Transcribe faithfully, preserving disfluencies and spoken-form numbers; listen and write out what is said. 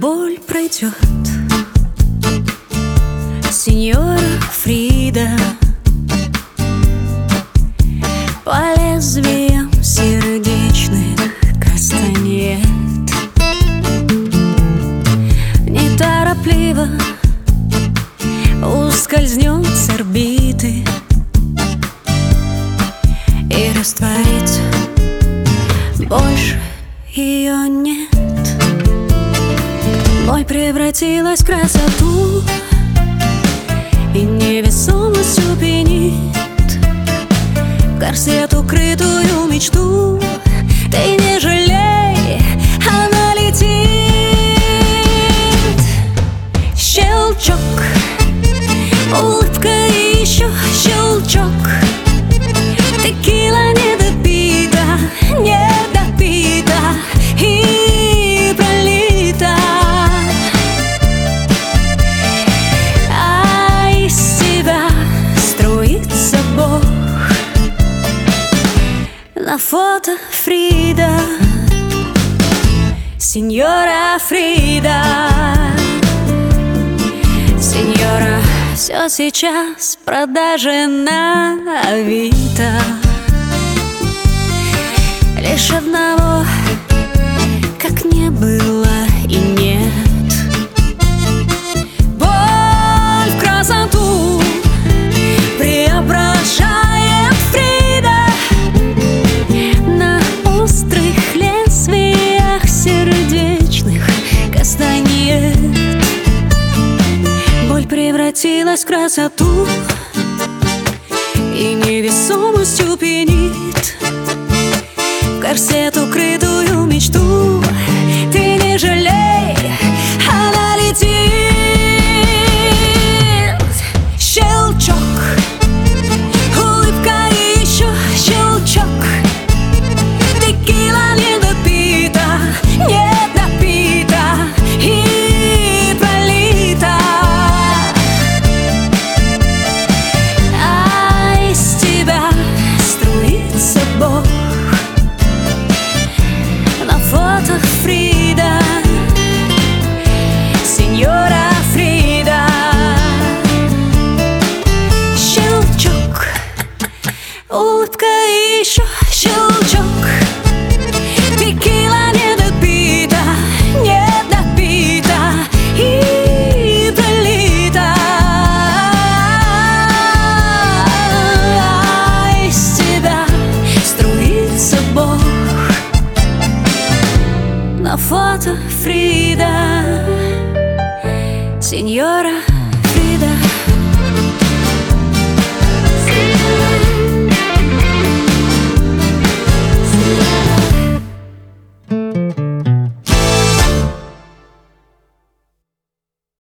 боль пройдет. Сеньора Фрида по лезвиям сердечных кастаньет неторопливо ускользнет с орбиты и растворится, больше ее нет. Боль превратилась в красоту и невесомостью пьянит, в корсет укрытую мечту. Ты не жалей, она летит. Щелчок, улыбка и еще щелчок. Текила не допита, не допита и пролита, а из тебя струится Бог. На фото Фрида, сеньора Фрида. Сеньора, все сейчас в продаже на Авито. Лишь одного, как не было и нет. Боль в красоту преображает Фрида на острых лезвиях сердечных кастаньет. Боль превратилась в красоту и невесомостью пьянит, в корсет укрытую мечту. Ты не жалей, она летит. Щелчок, улыбка и еще щелчок. Текила не допита, не допита и пролита, а из тебя струится Бог. На фото Фрида, сеньора Фрида. Щелчок, улыбка и еще щелчок. Текила не допита, не допита и пролита, а из тебя струится Бог. На фото Фрида, сеньора